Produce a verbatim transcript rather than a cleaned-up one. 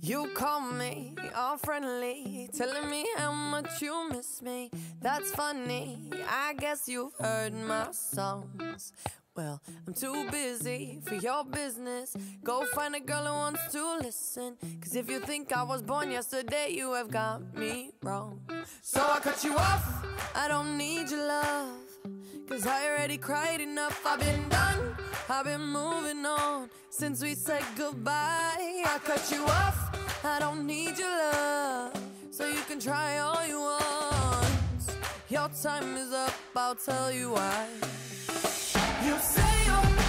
You call me all friendly, telling me how much you miss me. That's funny, I guess you've heard my songs. Well, I'm too busy for your business. Go find a girl who wants to listen. Cause if you think I was born yesterday, you have got me wrong. So I cut you off, I don't need your love. Cause I already cried enough, I've been done, I've been moving on since we said goodbye. I cut you off, I don't need your love. So you can try all you want. Your time is up, I'll tell you why. You say you're